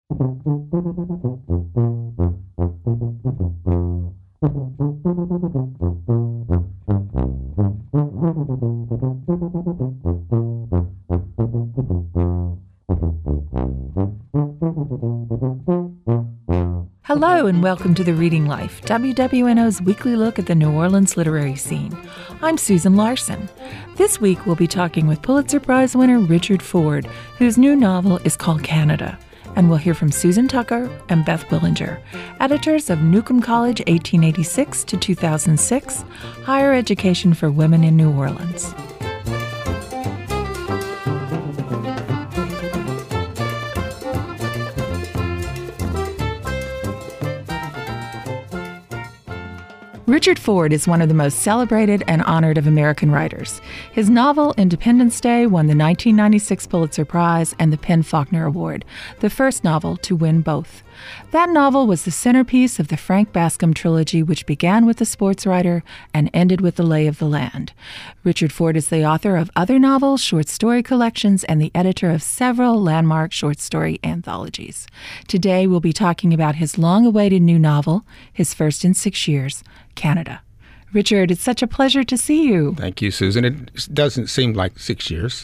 Hello and welcome to The Reading Life, WWNO's weekly look at the New Orleans literary scene. I'm Susan Larson. This week we'll be talking with Pulitzer Prize winner Richard Ford, whose new novel is called Canada. And we'll hear from Susan Tucker and Beth Willinger, editors of Newcomb College 1886 to 2006, Higher Education for Women in New Orleans. Richard Ford is one of the most celebrated and honored of American writers. His novel, Independence Day, won the 1996 Pulitzer Prize and the PEN/Faulkner Award, the first novel to win both. That novel was the centerpiece of the Frank Bascom trilogy, which began with The Sports Writer and ended with The Lay of the Land. Richard Ford is the author of other novels, short story collections, and the editor of several landmark short story anthologies. Today, we'll be talking about his long-awaited new novel, his first in 6 years, Canada. Richard, it's such a pleasure to see you. Thank you, Susan. It doesn't seem like 6 years,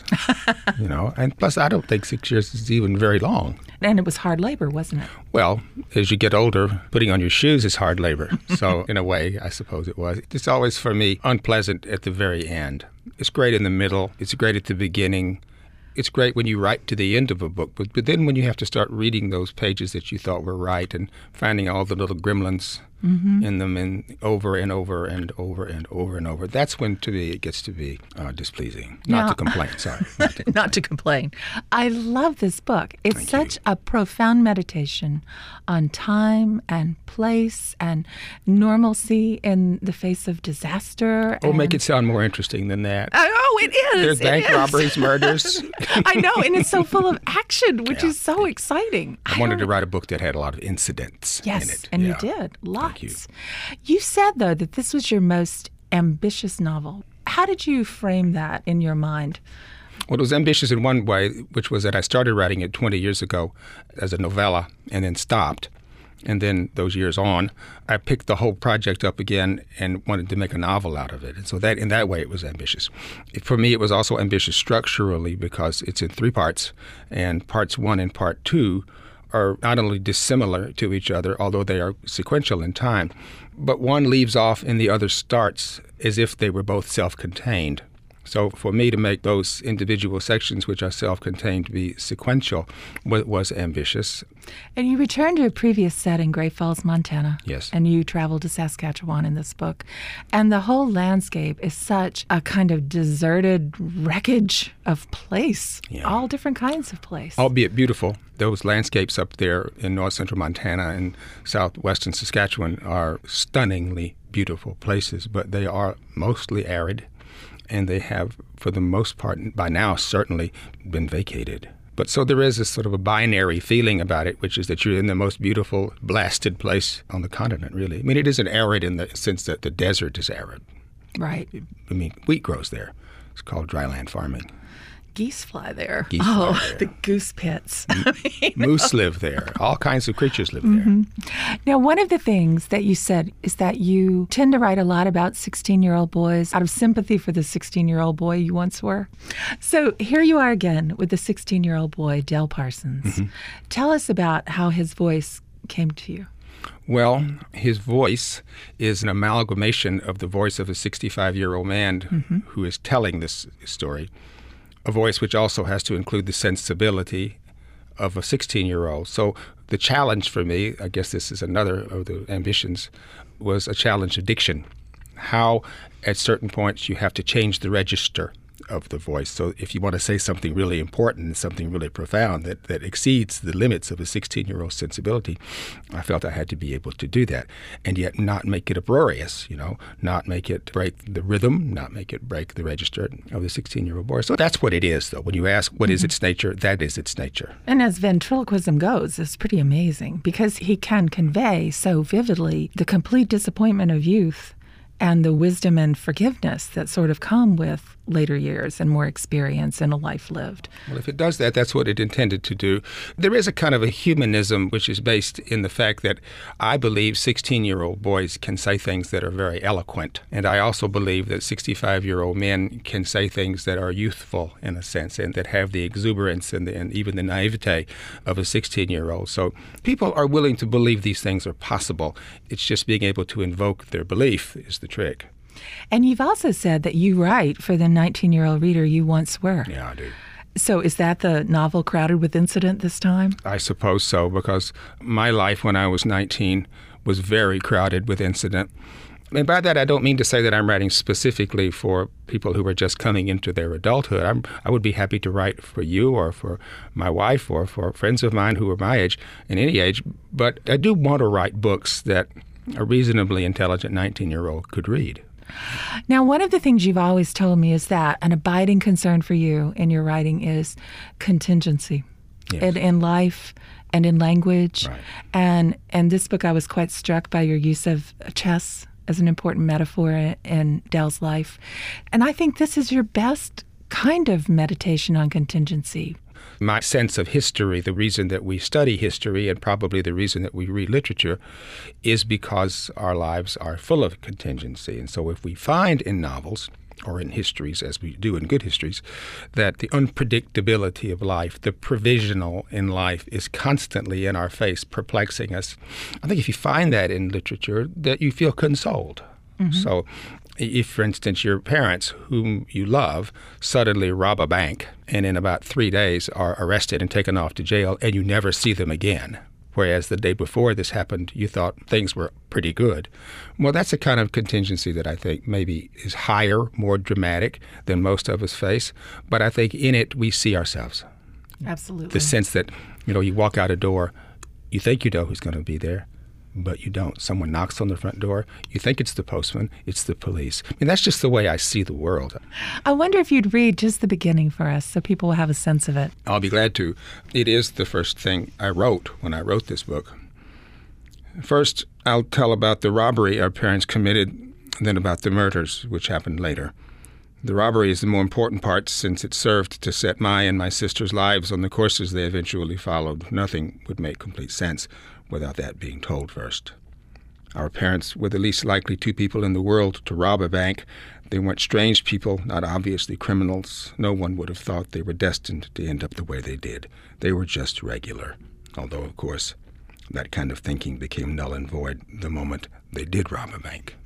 and plus I don't think 6 years is even very long. And it was hard labor, wasn't it? Well, as you get older, putting on your shoes is hard labor. So in a way, I suppose it was. It's always, for me, unpleasant at the very end. It's great in the middle. It's great at the beginning. It's great when you write to the end of a book, but then when you have to start reading those pages that you thought were right and finding all the little gremlins in them and over and over and over and over and over, that's when, to me, it gets to be displeasing. Not to complain, sorry. Not to complain. I love this book. It's such a profound meditation on time and place and normalcy in the face of disaster. Oh, make it sound more interesting than that. Oh, it is. There's bank robberies, murders. I know, and it's so full of action, which is so exciting. I wanted to write a book that had a lot of incidents in it. Yes, and you did. Lots. Thank you. You said, though, that this was your most ambitious novel. How did you frame that in your mind? Well, it was ambitious in one way, which was that I started writing it 20 years ago as a novella and then stopped. And then those years on, I picked the whole project up again and wanted to make a novel out of it. And so that in that way, it was ambitious. For me, it was also ambitious structurally because it's in 3 parts, and parts 1 and part 2 are not only dissimilar to each other, although they are sequential in time, but one leaves off and the other starts as if they were both self-contained. So for me to make those individual sections, which are self-contained, to be sequential was ambitious. And you returned to a previous set in Great Falls, Montana. Yes. And you traveled to Saskatchewan in this book. And the whole landscape is such a kind of deserted wreckage of place, all different kinds of place. Albeit beautiful. Those landscapes up there in north central Montana and southwestern Saskatchewan are stunningly beautiful places, but they are mostly arid. And they have, for the most part, by now certainly, been vacated. But so there is a sort of a binary feeling about it, which is that you're in the most beautiful, blasted place on the continent, really. I mean, it isn't arid in the sense that the desert is arid. Right. I mean, wheat grows there. It's called dryland farming. Geese fly there. Geese fly there. The goose pits. Moose live there. All kinds of creatures live there. Now, one of the things that you said is that you tend to write a lot about 16-year-old boys out of sympathy for the 16-year-old boy you once were. So here you are again with the 16-year-old boy, Del Parsons. Tell us about how his voice came to you. Well, his voice is an amalgamation of the voice of a 65-year-old man who is telling this story. A voice which also has to include the sensibility of a 16-year-old. So the challenge for me, I guess this is another of the ambitions, was a challenge of diction. How, at certain points, you have to change the register of the voice. So if you want to say something really important, something really profound that exceeds the limits of a 16-year-old sensibility, I felt I had to be able to do that, and yet not make it uproarious, not make it break the rhythm, not make it break the register of the 16-year-old boy. So that's what it is, though. When you ask what is its nature, that is its nature. And as ventriloquism goes, it's pretty amazing because he can convey so vividly the complete disappointment of youth and the wisdom and forgiveness that sort of come with later years and more experience and a life lived. Well, if it does that, that's what it intended to do. There is a kind of a humanism which is based in the fact that I believe 16-year-old boys can say things that are very eloquent. And I also believe that 65-year-old men can say things that are youthful in a sense and that have the exuberance and even the naivete of a 16-year-old. So people are willing to believe these things are possible. It's just being able to invoke their belief is the trick. And you've also said that you write for the 19-year-old reader you once were. Yeah, I do. So is that the novel crowded with incident this time? I suppose so, because my life when I was 19 was very crowded with incident. And by that, I don't mean to say that I'm writing specifically for people who are just coming into their adulthood. I would be happy to write for you or for my wife or for friends of mine who are my age, in any age. But I do want to write books that a reasonably intelligent 19-year-old could read. Now, one of the things you've always told me is that an abiding concern for you in your writing is contingency. Yes. In life and in language. Right. And in this book, I was quite struck by your use of chess as an important metaphor in Dell's life. And I think this is your best kind of meditation on contingency. My sense of history, the reason that we study history and probably the reason that we read literature is because our lives are full of contingency. And so if we find in novels or in histories, as we do in good histories, that the unpredictability of life, the provisional in life is constantly in our face, perplexing us, I think if you find that in literature, that you feel consoled. Mm-hmm. So if, for instance, your parents, whom you love, suddenly rob a bank and in about 3 days are arrested and taken off to jail and you never see them again, whereas the day before this happened, you thought things were pretty good. Well, that's a kind of contingency that I think maybe is higher, more dramatic than most of us face. But I think in it we see ourselves. Absolutely. The sense that, you walk out a door, you think you know who's going to be there, but you don't. Someone knocks on the front door. You think it's the postman. It's the police. I mean, that's just the way I see the world. I wonder if you'd read just the beginning for us so people will have a sense of it. I'll be glad to. It is the first thing I wrote when I wrote this book. First, I'll tell about the robbery our parents committed, and then about the murders, which happened later. The robbery is the more important part since it served to set my and my sister's lives on the courses they eventually followed. Nothing would make complete sense without that being told first. Our parents were the least likely two people in the world to rob a bank. They weren't strange people, not obviously criminals. No one would have thought they were destined to end up the way they did. They were just regular. Although, of course, that kind of thinking became null and void the moment they did rob a bank.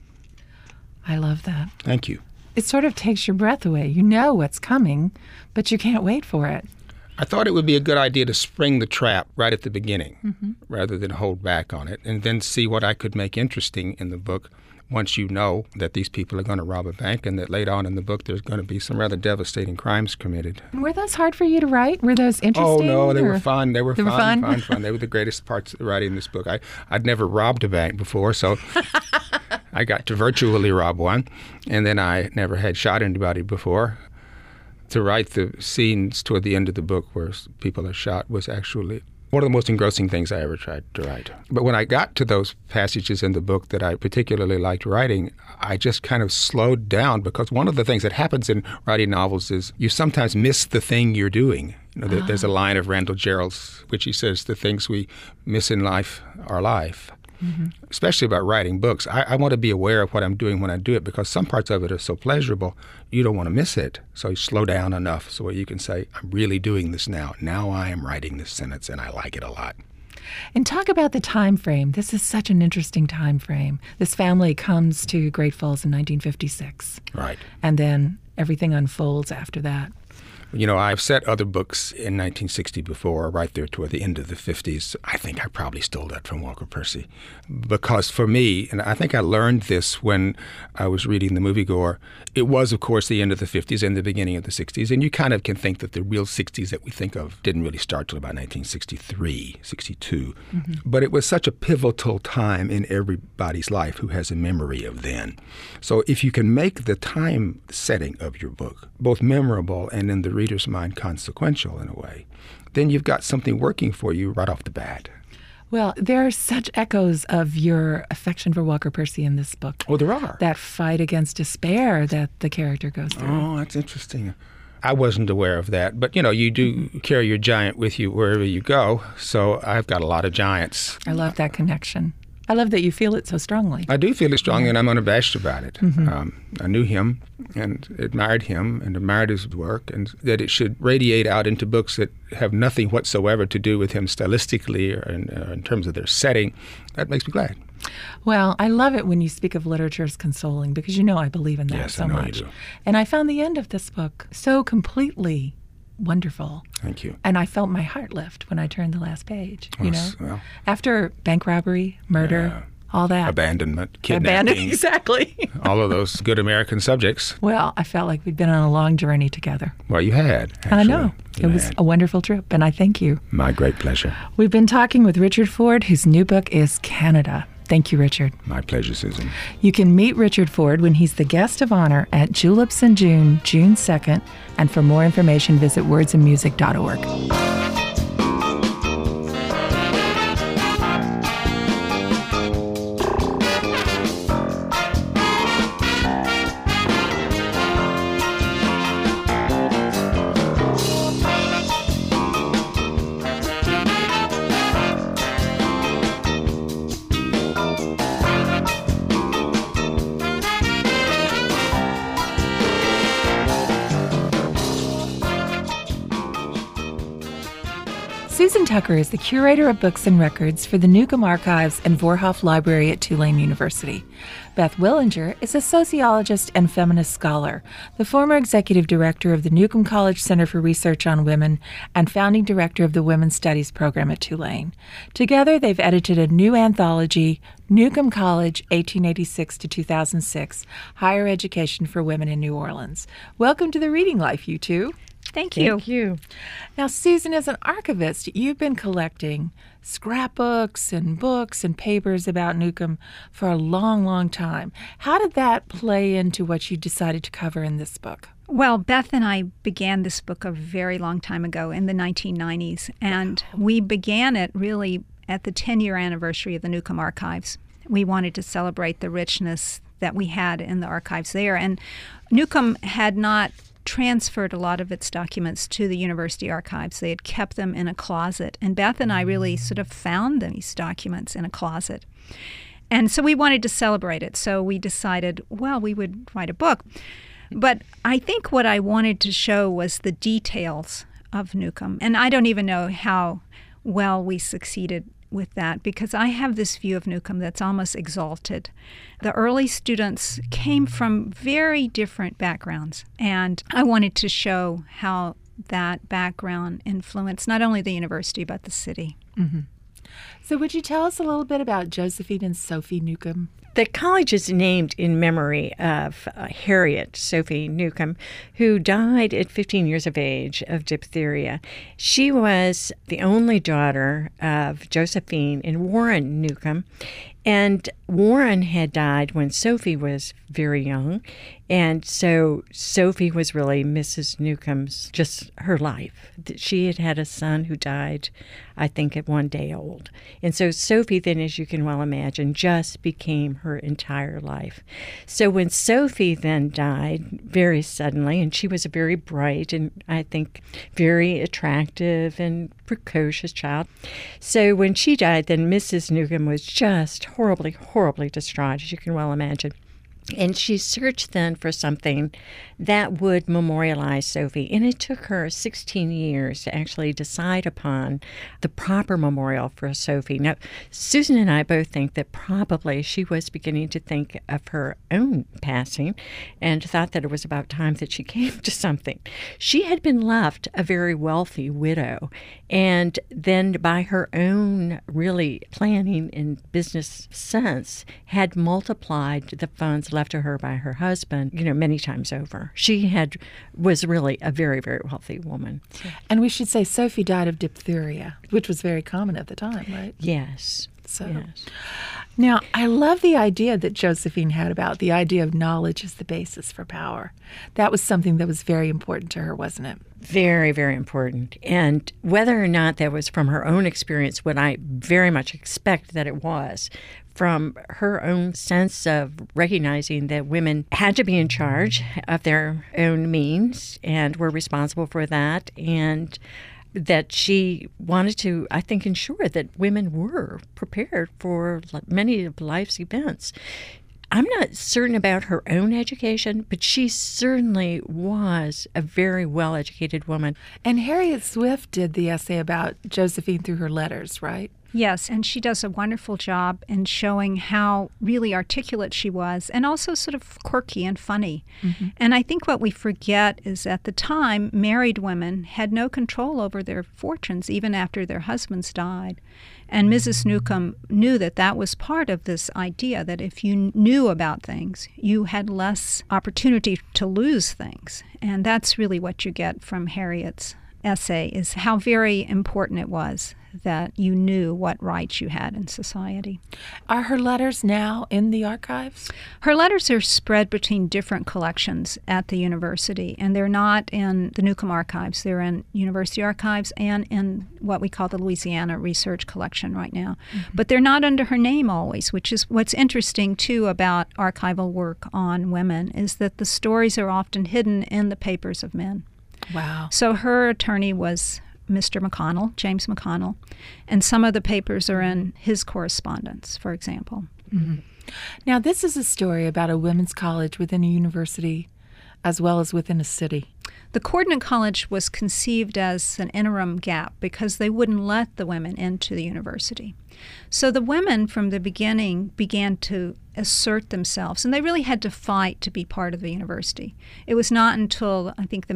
I love that. Thank you. It sort of takes your breath away. You know what's coming, but you can't wait for it. I thought it would be a good idea to spring the trap right at the beginning rather than hold back on it and then see what I could make interesting in the book once you know that these people are going to rob a bank and that later on in the book there's going to be some rather devastating crimes committed. Were those hard for you to write? Were those interesting? Oh, no, they were fun. They were fun. They were the greatest parts of writing this book. I'd never robbed a bank before, so I got to virtually rob one, and then I never had shot anybody before. To write the scenes toward the end of the book where people are shot was actually one of the most engrossing things I ever tried to write. But when I got to those passages in the book that I particularly liked writing, I just kind of slowed down because one of the things that happens in writing novels is you sometimes miss the thing you're doing. There's a line of Randall Jarrell's which he says, the things we miss in life are life. Mm-hmm. Especially about writing books. I want to be aware of what I'm doing when I do it because some parts of it are so pleasurable, you don't want to miss it. So you slow down enough so you can say, I'm really doing this now. Now I am writing this sentence and I like it a lot. And talk about the time frame. This is such an interesting time frame. This family comes to Great Falls in 1956. Right. And then everything unfolds after that. I've set other books in 1960 before, right there toward the end of the 50s. I think I probably stole that from Walker Percy. Because for me, and I think I learned this when I was reading The Moviegoer, it was, of course, the end of the 50s and the beginning of the 60s. And you kind of can think that the real 60s that we think of didn't really start till about 1963, 62. Mm-hmm. But it was such a pivotal time in everybody's life who has a memory of then. So if you can make the time setting of your book both memorable and in the reader's mind consequential in a way, then you've got something working for you right off the bat. Well, there are such echoes of your affection for Walker Percy in this book. Oh, there are. That fight against despair that the character goes through. Oh, that's interesting. I wasn't aware of that. But, you do carry your giant with you wherever you go. So I've got a lot of giants. I love that connection. I love that you feel it so strongly. I do feel it strongly, and I'm unabashed about it. I knew him and admired his work, and that it should radiate out into books that have nothing whatsoever to do with him stylistically or in terms of their setting. That makes me glad. Well, I love it when you speak of literature as consoling, because I believe in that so much. You do. And I found the end of this book so completely wonderful. Thank you. And I felt my heart lift when I turned the last page, Well, after bank robbery, murder, all that. Abandonment, kidnapping. Exactly. All of those good American subjects. Well, I felt like we'd been on a long journey together. Well, you had, actually. I know. It was a wonderful trip, and I thank you. My great pleasure. We've been talking with Richard Ford, whose new book is Canada. Thank you, Richard. My pleasure, Susan. You can meet Richard Ford when he's the guest of honor at Juleps in June, June 2nd. And for more information, visit wordsandmusic.org. Susan Tucker is the curator of books and records for the Newcomb Archives and Voorhoff Library at Tulane University. Beth Willinger is a sociologist and feminist scholar, the former executive director of the Newcomb College Center for Research on Women and founding director of the Women's Studies program at Tulane. Together, they've edited a new anthology, Newcomb College, 1886 to 2006, Higher Education for Women in New Orleans. Welcome to the Reading Life, you two. Thank you. Thank you. Now, Susan, as an archivist, you've been collecting scrapbooks and books and papers about Newcomb for a long, long time. How did that play into what you decided to cover in this book? Well, Beth and I began this book a very long time ago in the 1990s, and we began it really at the 10-year anniversary of the Newcomb Archives. We wanted to celebrate the richness that we had in the archives there, and Newcomb had not transferred a lot of its documents to the university archives. They had kept them in a closet, and Beth and I really sort of found these documents in a closet. And so we wanted to celebrate it, so we decided, well, we would write a book. But I think what I wanted to show was the details of Newcomb, and I don't even know how well we succeeded with that, because I have this view of Newcomb that's almost exalted. The early students came from very different backgrounds, and I wanted to show how that background influenced not only the university but the city. Mm-hmm. So would you tell us a little bit about Josephine and Sophie Newcomb? The college is named in memory of Harriet Sophie Newcomb, who died at 15 years of age of diphtheria. She was the only daughter of Josephine and Warren Newcomb, and Warren had died when Sophie was very young, and so Sophie was really Mrs. Newcomb's, just her life. She had had a son who died, I think, at 1 day old. And so Sophie then, as you can well imagine, just became her entire life. So when Sophie then died very suddenly, and she was a very bright and I think very attractive and precocious child. So when she died, then Mrs. Newcomb was just horribly, horribly distraught, as you can well imagine. And she searched then for something that would memorialize Sophie. And it took her 16 years to actually decide upon the proper memorial for Sophie. Now, Susan and I both think that probably she was beginning to think of her own passing and thought that it was about time that she came to something. She had been left a very wealthy widow, and then by her own really planning and business sense had multiplied the funds left to her by her husband, many times over. She was really a very, very wealthy woman. And we should say Sophie died of diphtheria, which was very common at the time, right? Yes. So yes. Now, I love the idea that Josephine had about the idea of knowledge as the basis for power. That was something that was very important to her, wasn't it? Very, very important. And whether or not that was from her own experience, what I very much expect that it was, from her own sense of recognizing that women had to be in charge of their own means and were responsible for that, and that she wanted to, I think, ensure that women were prepared for many of life's events. I'm not certain about her own education, but she certainly was a very well-educated woman. And Harriet Swift did the essay about Josephine through her letters, right? Yes, and she does a wonderful job in showing how really articulate she was, and also sort of quirky and funny. Mm-hmm. And I think what we forget is at the time, married women had no control over their fortunes, even after their husbands died. And Mrs. Newcomb knew that that was part of this idea, that if you knew about things, you had less opportunity to lose things. And that's really what you get from Harriet's essay, is how very important it was that you knew what rights you had in society. Are her letters now in the archives? Her letters are spread between different collections at the university, and they're not in the Newcomb archives. They're in university archives and in what we call the Louisiana Research Collection right now. Mm-hmm. But they're not under her name always, which is what's interesting, too, about archival work on women, is that the stories are often hidden in the papers of men. Wow. So her attorney was Mr. McConnell, James McConnell, and some of the papers are in his correspondence, for example. Mm-hmm. Now, this is a story about a women's college within a university as well as within a city. The Coordinate College was conceived as an interim gap because they wouldn't let the women into the university. So the women from the beginning began to assert themselves, and they really had to fight to be part of the university. It was not until, I think, the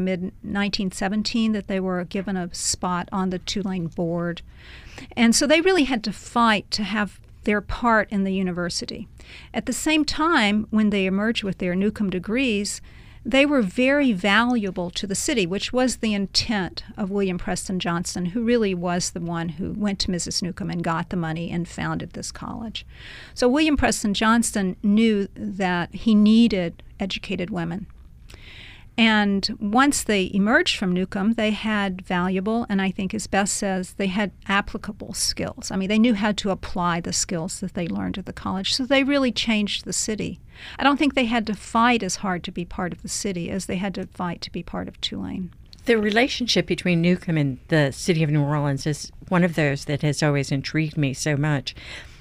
mid-1917 that they were given a spot on the Tulane board. And so they really had to fight to have their part in the university. At the same time, when they emerged with their Newcomb degrees, they were very valuable to the city, which was the intent of William Preston Johnston, who really was the one who went to Mrs. Newcomb and got the money and founded this college. So William Preston Johnston knew that he needed educated women. And once they emerged from Newcomb, they had valuable, and I think as Beth says, they had applicable skills. I mean, they knew how to apply the skills that they learned at the college. So they really changed the city. I don't think they had to fight as hard to be part of the city as they had to fight to be part of Tulane. The relationship between Newcomb and the city of New Orleans is one of those that has always intrigued me so much.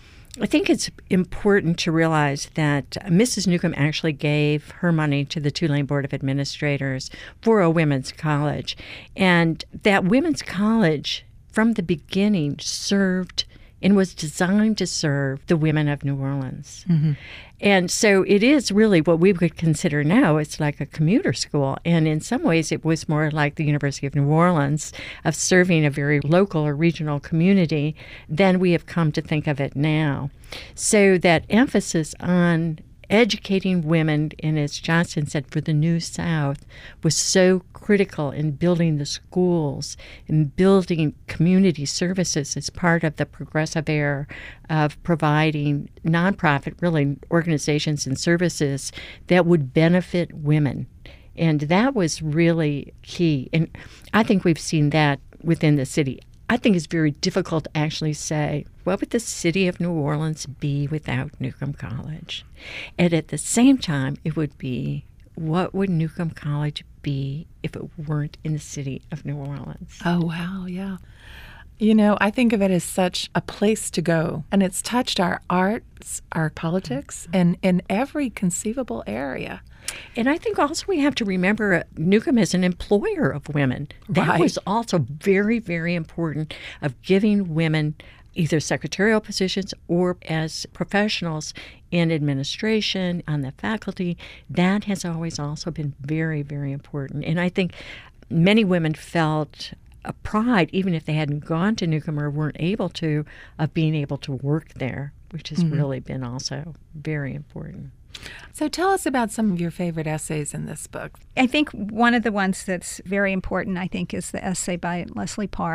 I think it's important to realize that Mrs. Newcomb actually gave her money to the Tulane Board of Administrators for a women's college. And that women's college, from the beginning, served and was designed to serve the women of New Orleans. Mm-hmm. And so it is really what we would consider now, it's like a commuter school. And in some ways, it was more like the University of New Orleans, of serving a very local or regional community than we have come to think of it now. So that emphasis on educating women, and as Johnston said, for the New South, was so critical in building the schools and building community services as part of the progressive era of providing nonprofit, really, organizations and services that would benefit women. And that was really key. And I think we've seen that within the city. I think it's very difficult to actually say, what would the city of New Orleans be without Newcomb College? And at the same time, it would be, what would Newcomb College be if it weren't in the city of New Orleans? Oh, wow, yeah. You know, I think of it as such a place to go, and it's touched our arts, our politics, and in every conceivable area. And I think also we have to remember Newcomb is an employer of women. That Right. was also very, very important, of giving women either secretarial positions or as professionals in administration, on the faculty. That has always also been very, very important. And I think many women felt a pride, even if they hadn't gone to Newcomb or weren't able to, of being able to work there, which has really been also very important. So tell us about some of your favorite essays in this book. I think one of the ones that's very important, I think, is the essay by Leslie Parr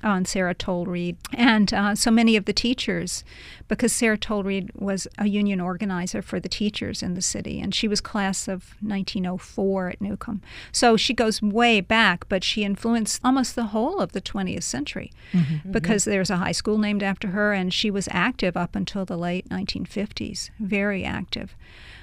and Sarah Tolreed, and so many of the teachers, because Sarah Tolreed was a union organizer for the teachers in the city, and she was class of 1904 at Newcomb. So she goes way back, but she influenced almost the whole of the 20th century because there's a high school named after her, and she was active up until the late 1950s, very active.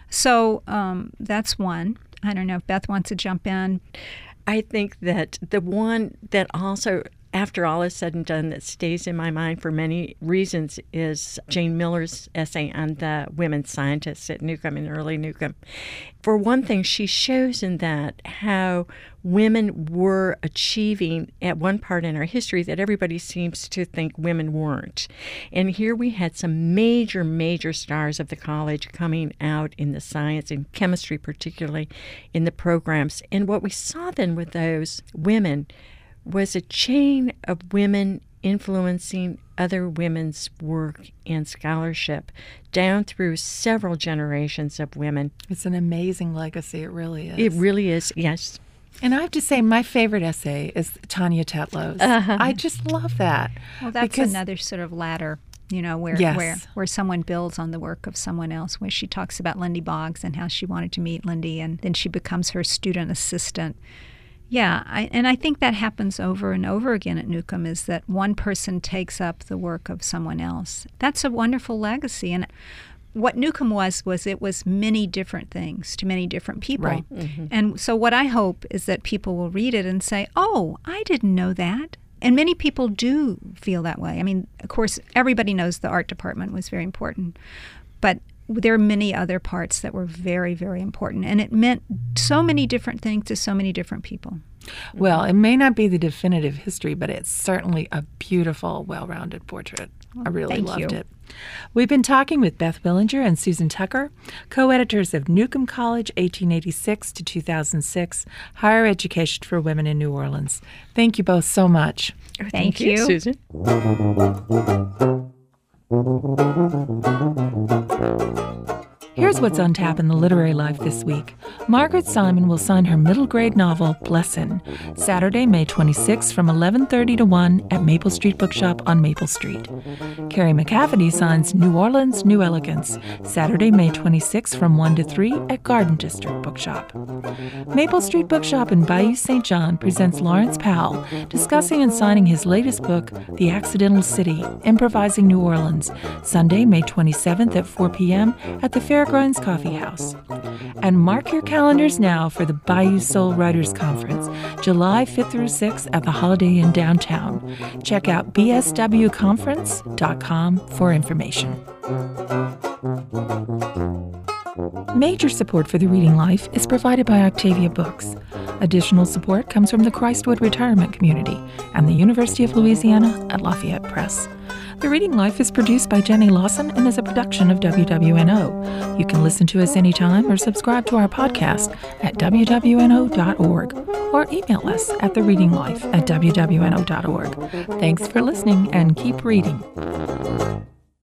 So that's one. I don't know if Beth wants to jump in. I think that the one that also, after all is said and done, that stays in my mind for many reasons is Jane Miller's essay on the women scientists at Newcomb in early Newcomb. For one thing, she shows in that how women were achieving at one part in our history that everybody seems to think women weren't. And here we had some major, major stars of the college coming out in the science and chemistry, particularly in the programs. And what we saw then with those women was a chain of women influencing other women's work and scholarship down through several generations of women. It's an amazing legacy. It really is. It really is, yes. And I have to say, my favorite essay is Tanya Tetlow's. I just love that. Well, that's another sort of ladder, you know, where someone builds on the work of someone else, where she talks about Lindy Boggs and how she wanted to meet Lindy, and then she becomes her student assistant. Yeah, I think that happens over and over again at Newcomb, is that one person takes up the work of someone else. That's a wonderful legacy. And what Newcomb was it was many different things to many different people. Right. And so what I hope is that people will read it and say, oh, I didn't know that. And many people do feel that way. I mean, of course, everybody knows the art department was very important, but there are many other parts that were very, very important. And it meant so many different things to so many different people. Well, it may not be the definitive history, but it's certainly a beautiful, well-rounded portrait. I really loved it. We've been talking with Beth Willinger and Susan Tucker, co-editors of Newcomb College, 1886 to 2006, Higher Education for Women in New Orleans. Thank you both so much. Thank you, Susan. Here's what's on tap in the literary life this week. Margaret Simon will sign her middle grade novel, Blessin', Saturday, May 26 from 11:30 to 1 at Maple Street Bookshop on Maple Street. Carrie McCafferty signs New Orleans, New Elegance, Saturday, May 26 from 1 to 3 at Garden District Bookshop. Maple Street Bookshop in Bayou St. John presents Lawrence Powell discussing and signing his latest book, The Accidental City, Improvising New Orleans, Sunday, May 27th at 4 p.m. at the Fairgrounds Coffee House. And mark your calendars now for the Bayou Soul Writers Conference, July 5th through 6th at the Holiday Inn downtown. Check out bswconference.com for information. Major support for the Reading Life is provided by Octavia Books. Additional support comes from the Christwood Retirement Community and the University of Louisiana at Lafayette Press. The Reading Life is produced by Jenny Lawson and is a production of WWNO. You can listen to us anytime or subscribe to our podcast at wwno.org or email us at thereadinglife@wwno.org. Thanks for listening and keep reading.